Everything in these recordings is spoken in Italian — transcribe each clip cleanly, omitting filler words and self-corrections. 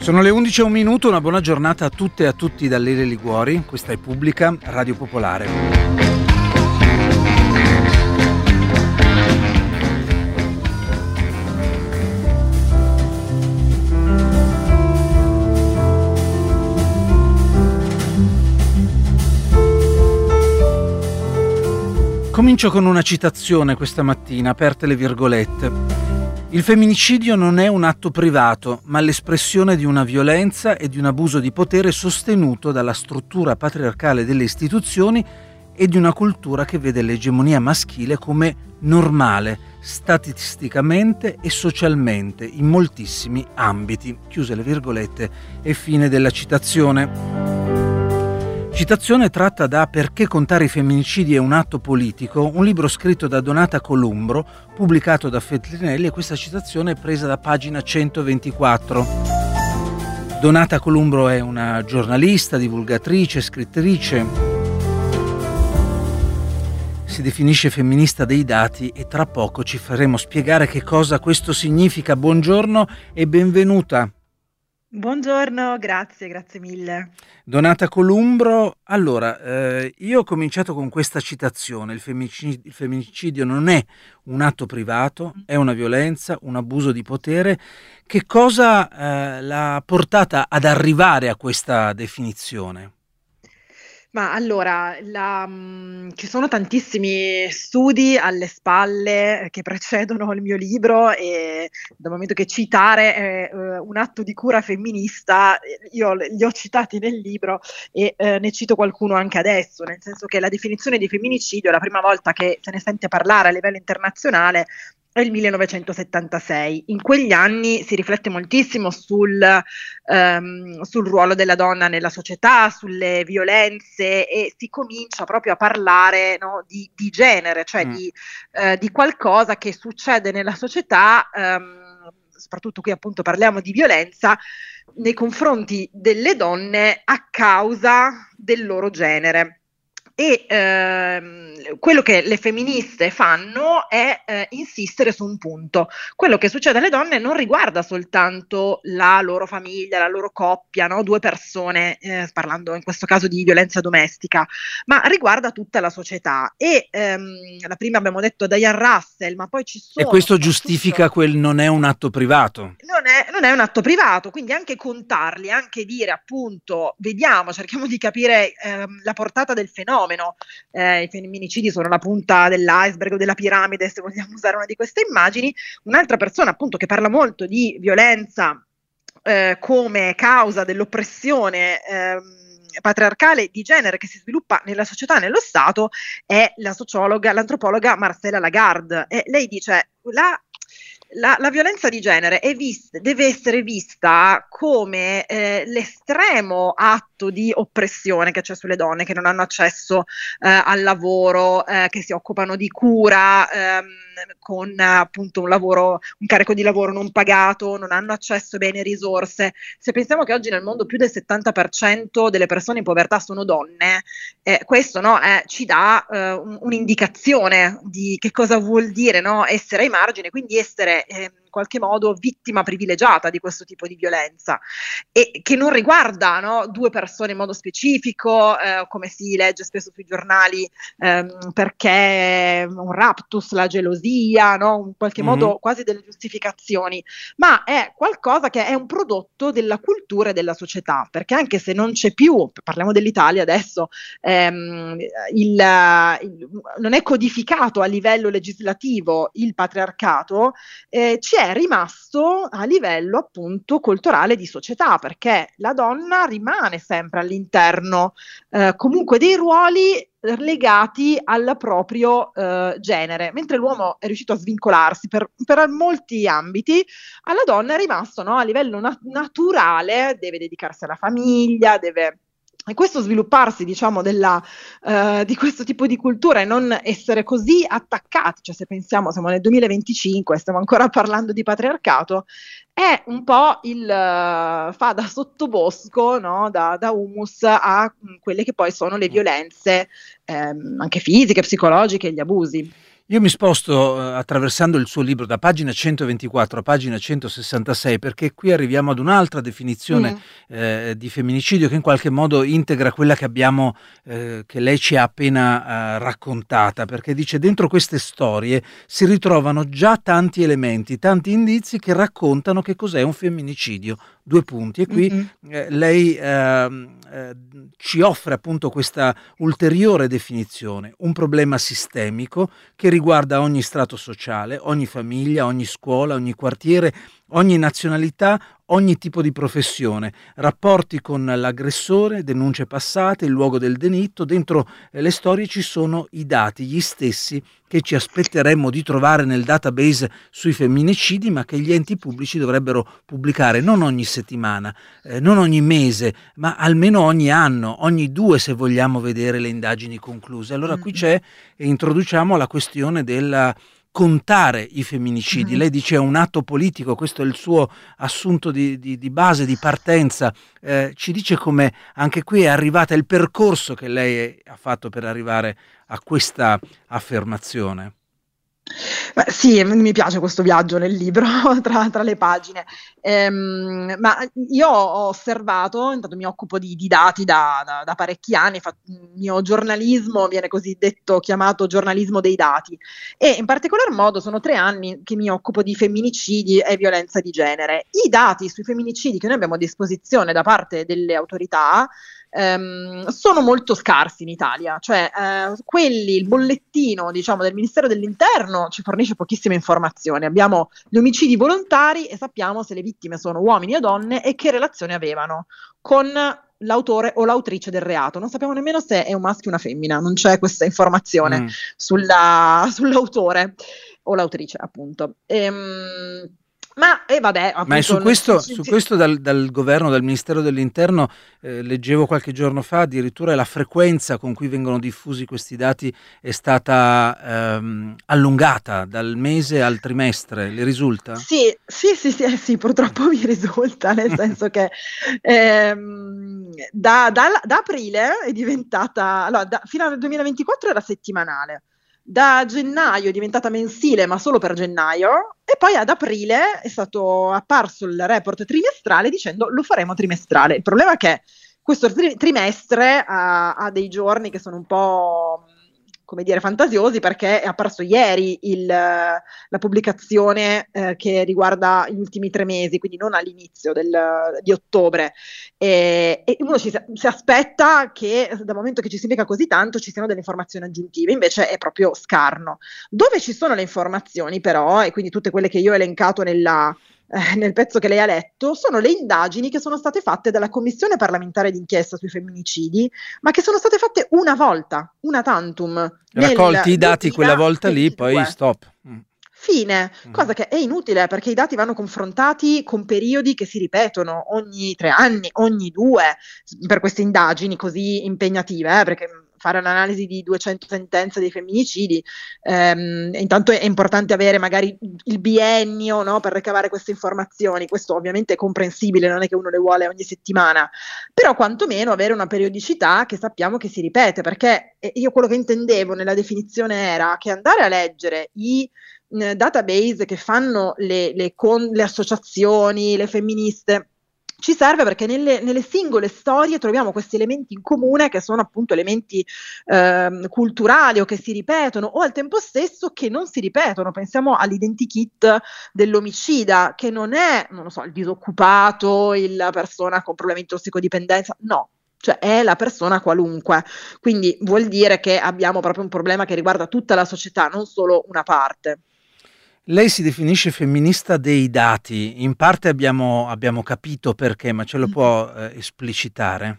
Sono le 11 e un minuto, una buona giornata a tutte e a tutti da Lele Liguori, questa è Pubblica, Radio Popolare. Comincio con una citazione questa mattina, aperte le virgolette. Il femminicidio non è un atto privato, ma l'espressione di una violenza e di un abuso di potere sostenuto dalla struttura patriarcale delle istituzioni e di una cultura che vede l'egemonia maschile come normale, statisticamente e socialmente, in moltissimi ambiti. Chiuse le virgolette e fine della citazione. Citazione tratta da Perché contare i femminicidi è un atto politico, un libro scritto da Donata Columbro, pubblicato da Feltrinelli, e questa citazione è presa da pagina 124. Donata Columbro è una giornalista, divulgatrice, scrittrice. Si definisce femminista dei dati e tra poco ci faremo spiegare che cosa questo significa. Buongiorno e benvenuta. Buongiorno, grazie mille. Donata Columbro, allora, io ho cominciato con questa citazione: il femminicidio non è un atto privato, è una violenza, un abuso di potere. Che cosa l'ha portata ad arrivare a questa definizione? Ma allora, ci sono tantissimi studi alle spalle che precedono il mio libro, e dal momento che citare è un atto di cura femminista, io li ho citati nel libro e ne cito qualcuno anche adesso, nel senso che la definizione di femminicidio, la prima volta che se ne sente parlare a livello internazionale, è il 1976. In quegli anni si riflette moltissimo sul ruolo della donna nella società, sulle violenze, e si comincia proprio a parlare, no, di genere, cioè di qualcosa che succede nella società, soprattutto qui appunto parliamo di violenza nei confronti delle donne a causa del loro genere. E quello che le femministe fanno è insistere su un punto: quello che succede alle donne non riguarda soltanto la loro famiglia, la loro coppia, no? Due persone, parlando in questo caso di violenza domestica, ma riguarda tutta la società. E la prima abbiamo detto Diane Russell, ma poi ci sono... E questo giustifica quel non è un atto privato? Non è un atto privato, quindi anche contarli, anche dire appunto, cerchiamo di capire la portata del fenomeno. I femminicidi sono la punta dell'iceberg o della piramide, se vogliamo usare una di queste immagini. Un'altra persona appunto che parla molto di violenza come causa dell'oppressione patriarcale di genere che si sviluppa nella società e nello Stato è l'antropologa Marcela Lagarde, e lei dice la violenza di genere deve essere vista come l'estremo atto di oppressione che c'è sulle donne che non hanno accesso al lavoro, che si occupano di cura con appunto un carico di lavoro non pagato, non hanno accesso a beni e risorse. Se pensiamo che oggi nel mondo più del 70% delle persone in povertà sono donne, questo, no, ci dà un'indicazione di che cosa vuol dire, no, essere ai margini, quindi essere in qualche modo vittima privilegiata di questo tipo di violenza, e che non riguarda, no, due persone in modo specifico, come si legge spesso sui giornali, perché un raptus, la gelosia, no, in qualche modo quasi delle giustificazioni, ma è qualcosa che è un prodotto della cultura e della società, perché anche se non c'è più, parliamo dell'Italia adesso, non è codificato a livello legislativo il patriarcato, ci è rimasto a livello appunto culturale di società, perché la donna rimane sempre all'interno comunque dei ruoli legati al proprio genere, mentre l'uomo è riuscito a svincolarsi per molti ambiti, alla donna è rimasto, no, a livello naturale, deve dedicarsi alla famiglia, e questo svilupparsi, diciamo, di questo tipo di cultura e non essere così attaccati, cioè se pensiamo, siamo nel 2025, stiamo ancora parlando di patriarcato, è un po' fa da sottobosco, no? da humus a quelle che poi sono le violenze anche fisiche, psicologiche, gli abusi. Io mi sposto attraversando il suo libro da pagina 124 a pagina 166, perché qui arriviamo ad un'altra definizione di femminicidio che in qualche modo integra quella che abbiamo, che lei ci ha appena raccontata, perché dice: dentro queste storie si ritrovano già tanti elementi, tanti indizi che raccontano che cos'è un femminicidio. Due punti. E qui lei ci offre appunto questa ulteriore definizione: un problema sistemico che riguarda ogni strato sociale, ogni famiglia, ogni scuola, ogni quartiere, ogni nazionalità, ogni tipo di professione, rapporti con l'aggressore, denunce passate, il luogo del delitto. Dentro le storie ci sono i dati, gli stessi che ci aspetteremmo di trovare nel database sui femminicidi, ma che gli enti pubblici dovrebbero pubblicare non ogni settimana, non ogni mese, ma almeno ogni anno, ogni due, se vogliamo vedere le indagini concluse. Allora qui c'è, e introduciamo la questione del contare i femminicidi. Lei dice è un atto politico, questo è il suo assunto di base, di partenza. Ci dice come anche qui è arrivata, il percorso che lei ha fatto per arrivare a questa affermazione. Beh, sì, mi piace questo viaggio nel libro tra le pagine, ma io ho osservato, intanto mi occupo di dati da parecchi anni, il mio giornalismo viene così detto, chiamato giornalismo dei dati, e in particolar modo sono 3 anni che mi occupo di femminicidi e violenza di genere. I dati sui femminicidi che noi abbiamo a disposizione da parte delle autorità sono molto scarsi in Italia, cioè il bollettino, diciamo, del Ministero dell'Interno ci fornisce pochissime informazioni. Abbiamo gli omicidi volontari e sappiamo se le vittime sono uomini o donne e che relazione avevano con l'autore o l'autrice del reato. Non sappiamo nemmeno se è un maschio o una femmina, non c'è questa informazione sull'autore o l'autrice, appunto. Vabbè, appunto, ma su questo dal governo, dal Ministero dell'Interno, leggevo qualche giorno fa, addirittura la frequenza con cui vengono diffusi questi dati è stata allungata dal mese al trimestre. Le risulta? Sì, purtroppo mi risulta, nel senso che da aprile è diventata, allora, fino al 2024 era settimanale. Da gennaio è diventata mensile, ma solo per gennaio, e poi ad aprile è stato apparso il report trimestrale dicendo lo faremo trimestrale. Il problema è che questo trimestre ha dei giorni che sono un po', come dire, fantasiosi, perché è apparso ieri la pubblicazione che riguarda gli ultimi 3 mesi, quindi non all'inizio di ottobre, e uno si aspetta che dal momento che ci si impiega così tanto ci siano delle informazioni aggiuntive, invece è proprio scarno. Dove ci sono le informazioni però, e quindi tutte quelle che io ho elencato nel pezzo che lei ha letto, sono le indagini che sono state fatte dalla Commissione parlamentare d'inchiesta sui femminicidi, ma che sono state fatte una volta, una tantum. Raccolti i dati quella volta lì, poi stop. Fine, cosa che è inutile perché i dati vanno confrontati con periodi che si ripetono ogni 3 anni, ogni 2, per queste indagini così impegnative, perché fare un'analisi di 200 sentenze dei femminicidi, intanto è importante avere magari il biennio, no, per ricavare queste informazioni. Questo ovviamente è comprensibile, non è che uno le vuole ogni settimana, però quantomeno avere una periodicità che sappiamo che si ripete, perché io quello che intendevo nella definizione era che andare a leggere i database che fanno le associazioni, le femministe, ci serve perché nelle singole storie troviamo questi elementi in comune che sono appunto elementi culturali o che si ripetono o al tempo stesso che non si ripetono. Pensiamo all'identikit dell'omicida, che non è, non lo so, il disoccupato, la persona con problemi di tossicodipendenza, no. Cioè è la persona qualunque, quindi vuol dire che abbiamo proprio un problema che riguarda tutta la società, non solo una parte. Lei si definisce femminista dei dati, in parte abbiamo capito perché, ma ce lo può esplicitare?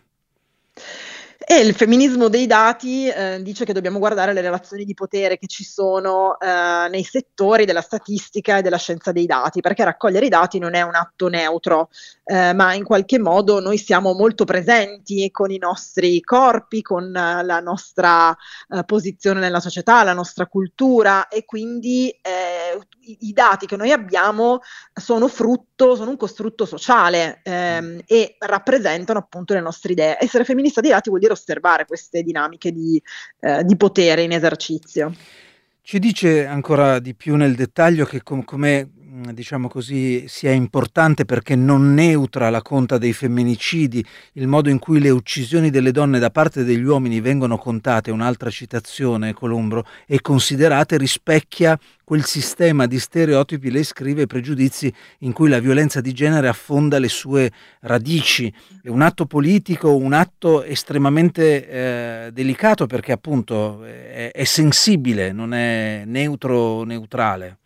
E il femminismo dei dati dice che dobbiamo guardare le relazioni di potere che ci sono nei settori della statistica e della scienza dei dati, perché raccogliere i dati non è un atto neutro, ma in qualche modo noi siamo molto presenti con i nostri corpi, con la nostra posizione nella società, la nostra cultura, e quindi i dati che noi abbiamo sono un costrutto sociale e rappresentano appunto le nostre idee. Essere femminista dei dati vuol dire osservare queste dinamiche di potere in esercizio. Ci dice ancora di più nel dettaglio che come diciamo così, sia importante perché non neutra la conta dei femminicidi, il modo in cui le uccisioni delle donne da parte degli uomini vengono contate, un'altra citazione, Columbro, e considerate, rispecchia quel sistema di stereotipi, lei scrive, pregiudizi in cui la violenza di genere affonda le sue radici. È un atto politico, un atto estremamente delicato perché appunto è sensibile, non è neutrale.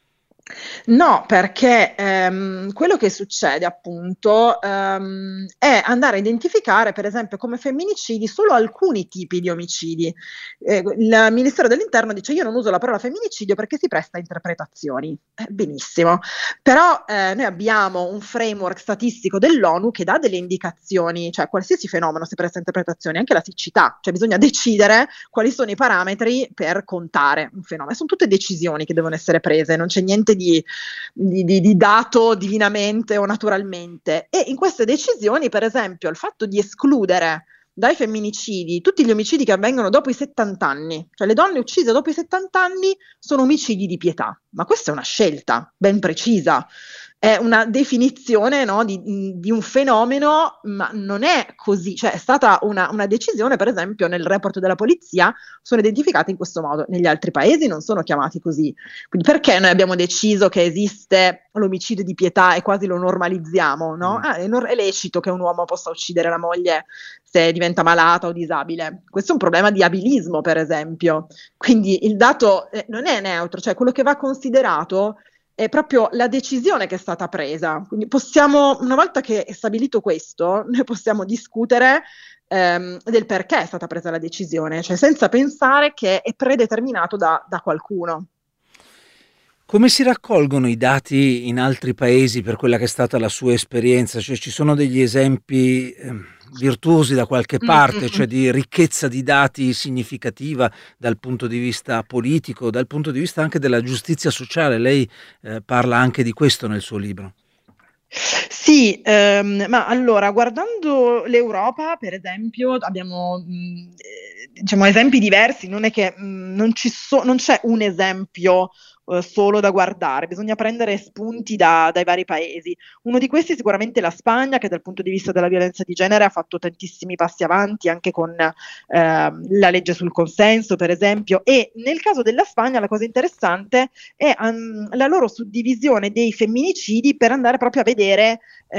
No, perché quello che succede appunto è andare a identificare, per esempio, come femminicidi solo alcuni tipi di omicidi. Il Ministero dell'Interno dice: io non uso la parola femminicidio perché si presta a interpretazioni. Benissimo, però noi abbiamo un framework statistico dell'ONU che dà delle indicazioni, cioè qualsiasi fenomeno si presta a interpretazioni, anche la siccità, cioè bisogna decidere quali sono i parametri per contare un fenomeno. Sono tutte decisioni che devono essere prese, non c'è niente di dato divinamente o naturalmente. E in queste decisioni, per esempio, il fatto di escludere dai femminicidi tutti gli omicidi che avvengono dopo i 70 anni, cioè le donne uccise dopo i 70 anni sono omicidi di pietà, ma questa è una scelta ben precisa. È una definizione, no, di un fenomeno, ma non è così, cioè è stata una decisione. Per esempio nel report della polizia sono identificati in questo modo, negli altri paesi non sono chiamati così. Quindi perché noi abbiamo deciso che esiste l'omicidio di pietà e quasi lo normalizziamo, no? È lecito che un uomo possa uccidere la moglie se diventa malata o disabile. Questo è un problema di abilismo, per esempio. Quindi il dato non è neutro, cioè quello che va considerato è proprio la decisione che è stata presa. Quindi possiamo, una volta che è stabilito questo, noi possiamo discutere del perché è stata presa la decisione, cioè senza pensare che è predeterminato da qualcuno. Come si raccolgono i dati in altri paesi per quella che è stata la sua esperienza? Cioè ci sono degli esempi virtuosi da qualche parte, cioè di ricchezza di dati significativa dal punto di vista politico, dal punto di vista anche della giustizia sociale? Lei parla anche di questo nel suo libro. Sì, ma allora, guardando l'Europa, per esempio, abbiamo diciamo esempi diversi, non è che non c'è un esempio solo da guardare, bisogna prendere spunti dai vari paesi. Uno di questi è sicuramente la Spagna, che dal punto di vista della violenza di genere ha fatto tantissimi passi avanti, anche con la legge sul consenso, per esempio. E nel caso della Spagna la cosa interessante è la loro suddivisione dei femminicidi per andare proprio a vedere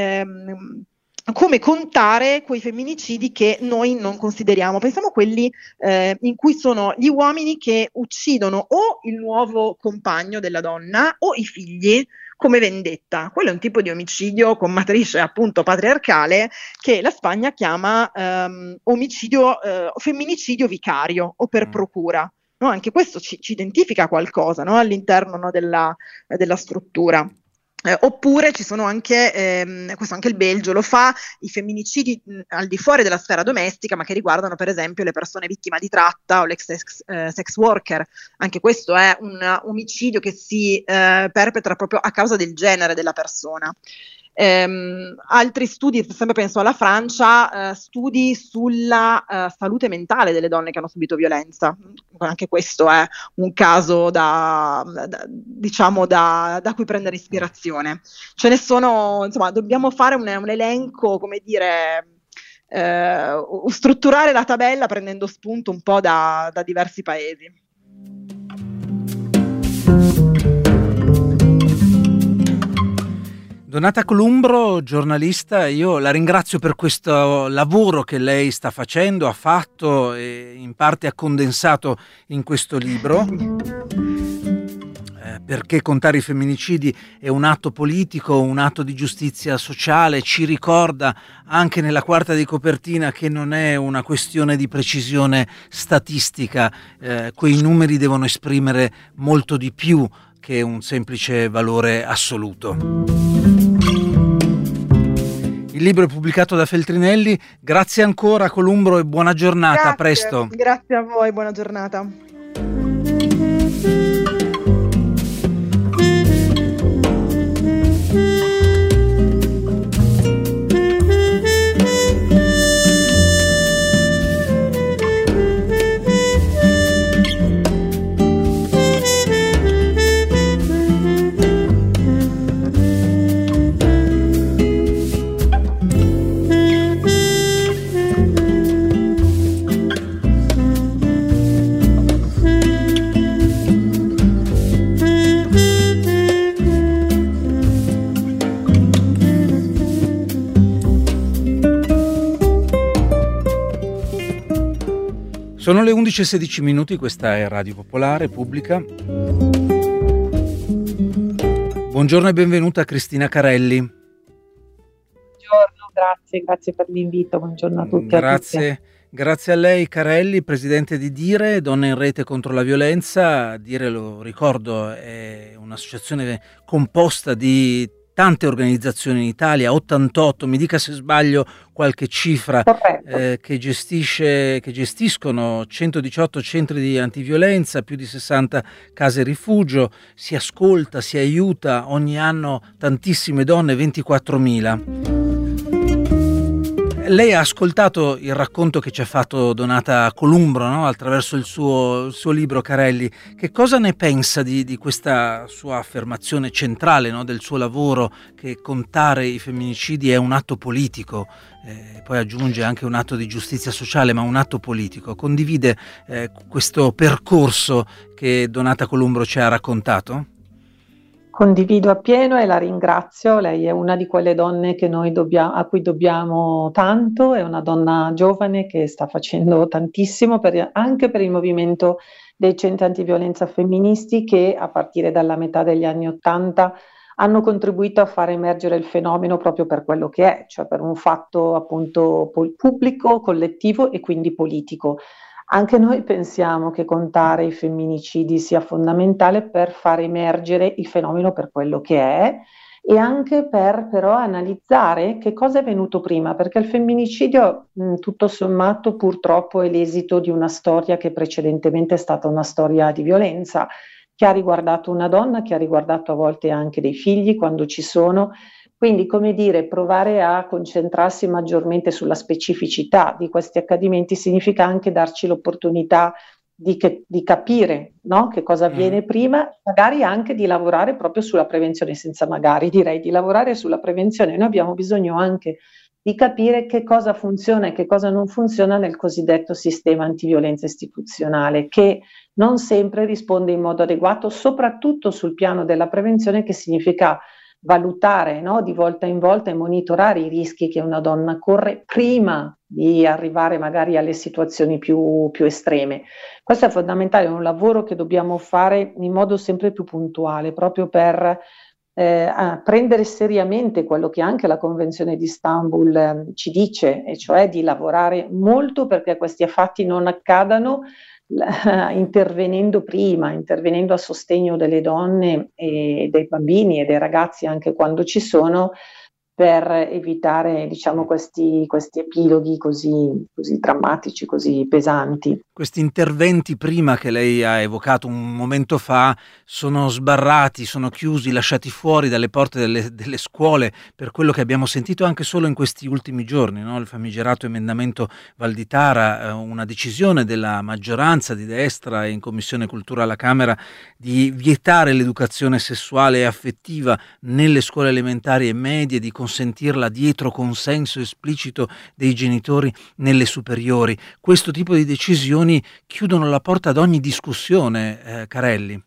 come contare quei femminicidi che noi non consideriamo. Pensiamo a quelli in cui sono gli uomini che uccidono o il nuovo compagno della donna o i figli come vendetta. Quello è un tipo di omicidio con matrice appunto patriarcale che la Spagna chiama femminicidio vicario o per procura. No? Anche questo ci identifica qualcosa, no? All'interno, no, della struttura. Oppure ci sono anche, questo anche il Belgio lo fa, i femminicidi al di fuori della sfera domestica, ma che riguardano per esempio le persone vittime di tratta o l'ex sex worker. Anche questo è un omicidio che si perpetra proprio a causa del genere della persona. Altri studi, sempre penso alla Francia, studi sulla salute mentale delle donne che hanno subito violenza. Anche questo è un caso da cui prendere ispirazione. Ce ne sono, insomma, dobbiamo fare un elenco, come dire, strutturare la tabella prendendo spunto un po' da diversi paesi. Donata Columbro, giornalista, io la ringrazio per questo lavoro che lei sta facendo, ha fatto e in parte ha condensato in questo libro. Perché contare i femminicidi è un atto politico, un atto di giustizia sociale, ci ricorda anche nella quarta di copertina che non è una questione di precisione statistica, quei numeri devono esprimere molto di più che un semplice valore assoluto. Il libro è pubblicato da Feltrinelli, grazie ancora Columbro e buona giornata, Grazie, a presto. Grazie a voi, buona giornata. Sono le 11:16 minuti, questa è Radio Popolare Pubblica. Buongiorno e benvenuta Cristina Carelli. Buongiorno, grazie per l'invito, buongiorno a tutti e a tutte. Grazie a lei Carelli, presidente di Dire, Donne in Rete contro la Violenza. Dire, lo ricordo, è un'associazione composta di tante organizzazioni in Italia, 88, mi dica se sbaglio qualche cifra, che gestiscono 118 centri di antiviolenza, più di 60 case rifugio, si ascolta, si aiuta ogni anno tantissime donne, 24.000. Lei ha ascoltato il racconto che ci ha fatto Donata Columbro, no? Attraverso il suo libro, Carelli. Che cosa ne pensa di questa sua affermazione centrale, no? Del suo lavoro, che contare i femminicidi è un atto politico, poi aggiunge anche un atto di giustizia sociale, ma un atto politico. Condivide questo percorso che Donata Columbro ci ha raccontato? Condivido appieno e la ringrazio. Lei è una di quelle donne che a cui dobbiamo tanto, è una donna giovane che sta facendo tantissimo anche per il movimento dei centri antiviolenza femministi, che a partire dalla metà degli anni '80 hanno contribuito a far emergere il fenomeno proprio per quello che è, cioè per un fatto appunto pubblico, collettivo e quindi politico. Anche noi pensiamo che contare i femminicidi sia fondamentale per far emergere il fenomeno per quello che è e anche per però analizzare che cosa è venuto prima, perché il femminicidio tutto sommato purtroppo è l'esito di una storia che precedentemente è stata una storia di violenza, che ha riguardato una donna, che ha riguardato a volte anche dei figli quando ci sono. Quindi, come dire, provare a concentrarsi maggiormente sulla specificità di questi accadimenti significa anche darci l'opportunità di capire, no? Che cosa avviene prima, magari anche di lavorare proprio sulla prevenzione, direi di lavorare sulla prevenzione. Noi abbiamo bisogno anche di capire che cosa funziona e che cosa non funziona nel cosiddetto sistema antiviolenza istituzionale, che non sempre risponde in modo adeguato, soprattutto sul piano della prevenzione, che significa valutare, no, di volta in volta e monitorare i rischi che una donna corre prima di arrivare magari alle situazioni più estreme. Questo è fondamentale, è un lavoro che dobbiamo fare in modo sempre più puntuale, proprio per prendere seriamente quello che anche la Convenzione di Istanbul ci dice, e cioè di lavorare molto perché questi fatti non accadano, intervenendo a sostegno delle donne e dei bambini e dei ragazzi anche quando ci sono, per evitare, diciamo, questi epiloghi così drammatici, così pesanti. Questi interventi prima che lei ha evocato un momento fa sono sbarrati, sono chiusi, lasciati fuori dalle porte delle scuole, per quello che abbiamo sentito anche solo in questi ultimi giorni, no? Il famigerato emendamento Valditara, una decisione della maggioranza di destra in Commissione Cultura alla Camera di vietare l'educazione sessuale e affettiva nelle scuole elementari e medie, di consentirla dietro consenso esplicito dei genitori nelle superiori. Questo tipo di decisioni chiudono la porta ad ogni discussione, Carelli.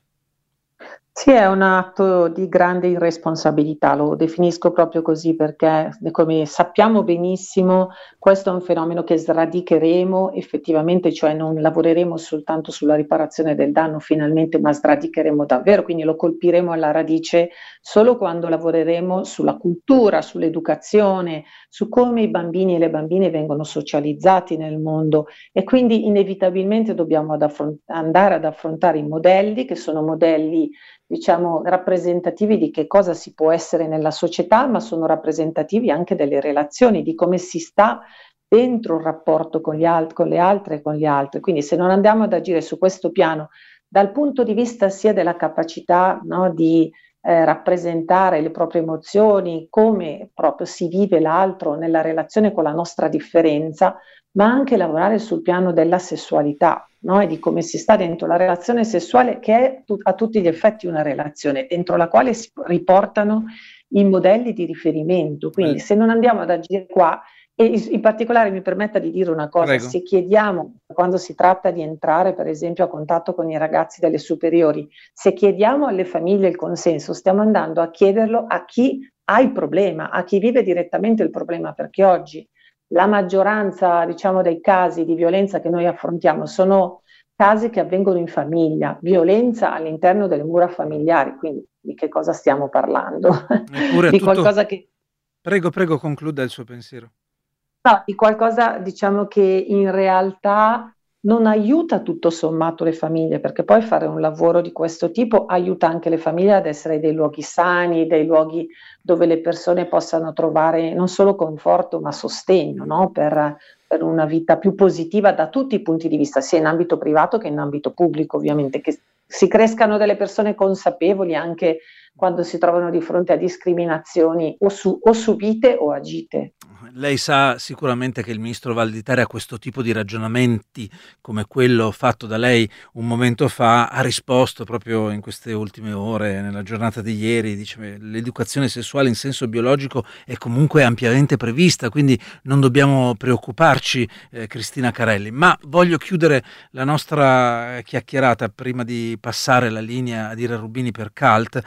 Sì, è un atto di grande irresponsabilità, lo definisco proprio così, perché come sappiamo benissimo questo è un fenomeno che sradicheremo effettivamente, cioè non lavoreremo soltanto sulla riparazione del danno finalmente, ma sradicheremo davvero, quindi lo colpiremo alla radice solo quando lavoreremo sulla cultura, sull'educazione, su come i bambini e le bambine vengono socializzati nel mondo, e quindi inevitabilmente dobbiamo andare ad affrontare i modelli che sono modelli, diciamo, rappresentativi di che cosa si può essere nella società, ma sono rappresentativi anche delle relazioni, di come si sta dentro un rapporto con le altre e con gli altri. Quindi se non andiamo ad agire su questo piano, dal punto di vista sia della capacità, no, di rappresentare le proprie emozioni, come proprio si vive l'altro nella relazione con la nostra differenza, ma anche lavorare sul piano della sessualità, no? E di come si sta dentro la relazione sessuale, che è a tutti gli effetti una relazione dentro la quale si riportano i modelli di riferimento. Quindi se non andiamo ad agire qua, e in particolare mi permetta di dire una cosa: Prego. Se chiediamo, quando si tratta di entrare per esempio a contatto con i ragazzi delle superiori, se chiediamo alle famiglie il consenso, stiamo andando a chiederlo a chi ha il problema, a chi vive direttamente il problema, perché oggi la maggioranza, diciamo, dei casi di violenza che noi affrontiamo sono casi che avvengono in famiglia, violenza all'interno delle mura familiari, quindi di che cosa stiamo parlando? Eppure Di tutto... qualcosa che... Prego, concluda il suo pensiero. No, di qualcosa, diciamo, che in realtà non aiuta tutto sommato le famiglie, perché poi fare un lavoro di questo tipo aiuta anche le famiglie ad essere dei luoghi sani, dei luoghi dove le persone possano trovare non solo conforto ma sostegno, no? Per una vita più positiva da tutti i punti di vista, sia in ambito privato che in ambito pubblico, ovviamente, che si crescano delle persone consapevoli anche quando si trovano di fronte a discriminazioni o subite o agite. Lei sa sicuramente che il ministro Valditara a questo tipo di ragionamenti come quello fatto da lei un momento fa ha risposto proprio in queste ultime ore, nella giornata di ieri, dice l'educazione sessuale in senso biologico è comunque ampiamente prevista, quindi non dobbiamo preoccuparci, Cristina Carelli. Ma voglio chiudere la nostra chiacchierata prima di passare la linea ad Ira Rubini per CALT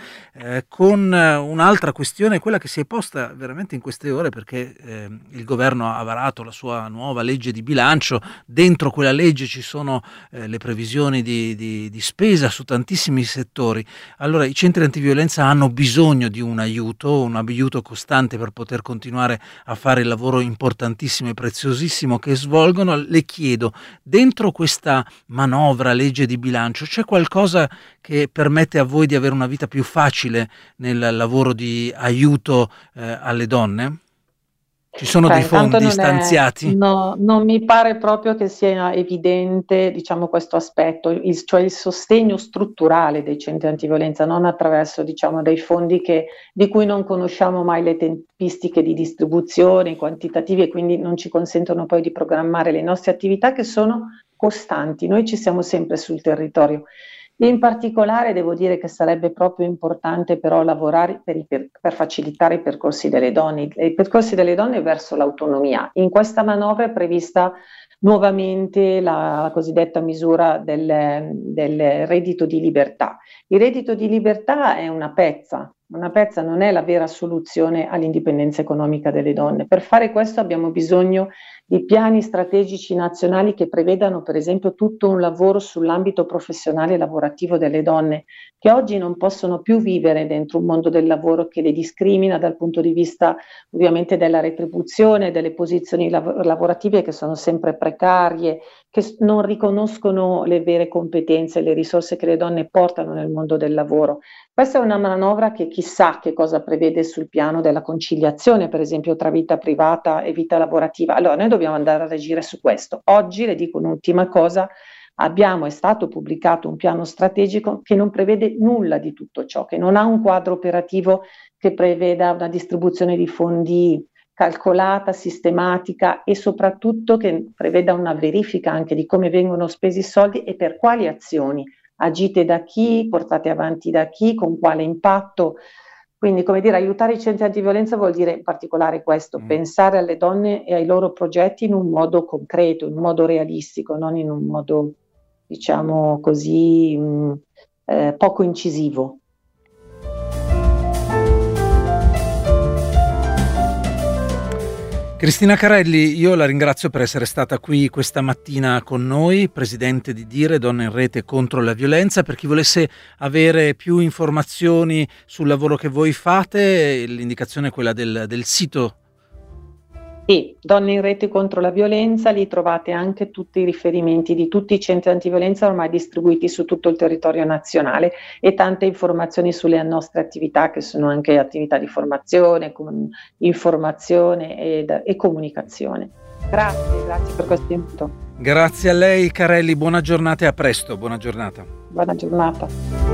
con un'altra questione, quella che si è posta veramente in queste ore, perché il governo ha varato la sua nuova legge di bilancio. Dentro quella legge ci sono le previsioni di spesa su tantissimi settori. Allora i centri antiviolenza hanno bisogno di un aiuto costante per poter continuare a fare il lavoro importantissimo e preziosissimo che svolgono. Le chiedo, dentro questa manovra legge di bilancio c'è qualcosa che permette a voi di avere una vita più facile nel lavoro di aiuto alle donne? Ci sono dei fondi stanziati? No, non mi pare proprio che sia evidente, diciamo, questo aspetto, cioè il sostegno strutturale dei centri antiviolenza, non attraverso, diciamo, dei fondi di cui non conosciamo mai le tempistiche di distribuzione, i quantitativi, e quindi non ci consentono poi di programmare le nostre attività, che sono costanti. Noi ci siamo sempre sul territorio. In particolare devo dire che sarebbe proprio importante però lavorare per facilitare i percorsi delle donne verso l'autonomia. In questa manovra è prevista nuovamente la cosiddetta misura del reddito di libertà. Il reddito di libertà è una pezza, non è la vera soluzione all'indipendenza economica delle donne. Per fare questo abbiamo bisogno di piani strategici nazionali che prevedano, per esempio, tutto un lavoro sull'ambito professionale e lavorativo delle donne, che oggi non possono più vivere dentro un mondo del lavoro che le discrimina dal punto di vista ovviamente della retribuzione, delle posizioni lavorative che sono sempre precarie, che non riconoscono le vere competenze e le risorse che le donne portano nel mondo del lavoro. Questa è una manovra che chissà che cosa prevede sul piano della conciliazione, per esempio, tra vita privata e vita lavorativa. Allora, noi dobbiamo andare a reagire su questo. Oggi, le dico un'ultima cosa, è stato pubblicato un piano strategico che non prevede nulla di tutto ciò, che non ha un quadro operativo che preveda una distribuzione di fondi calcolata, sistematica e soprattutto che preveda una verifica anche di come vengono spesi i soldi e per quali azioni, agite da chi, portate avanti da chi, con quale impatto. Quindi, come dire, aiutare i centri antiviolenza vuol dire in particolare questo, pensare alle donne e ai loro progetti in un modo concreto, in un modo realistico, non in un modo, diciamo così, poco incisivo. Cristina Carelli, io la ringrazio per essere stata qui questa mattina con noi, presidente di Dire, Donne in Rete contro la violenza. Per chi volesse avere più informazioni sul lavoro che voi fate, l'indicazione è quella del sito. Sì, Donne in Rete contro la violenza, lì trovate anche tutti i riferimenti di tutti i centri antiviolenza ormai distribuiti su tutto il territorio nazionale e tante informazioni sulle nostre attività, che sono anche attività di formazione, informazione e comunicazione. Grazie per questo invito. Grazie a lei Carelli, buona giornata e a presto, buona giornata. Buona giornata.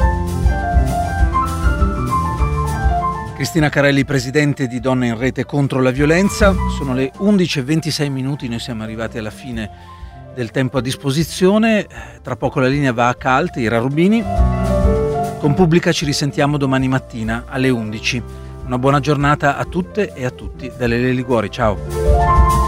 Cristina Carelli, presidente di Donne in Rete contro la violenza. Sono le 11:26, noi siamo arrivati alla fine del tempo a disposizione. Tra poco la linea va a CALT, Ira Rubini. Con Pubblica ci risentiamo domani mattina alle 11. Una buona giornata a tutte e a tutti da Lele Liguori, ciao.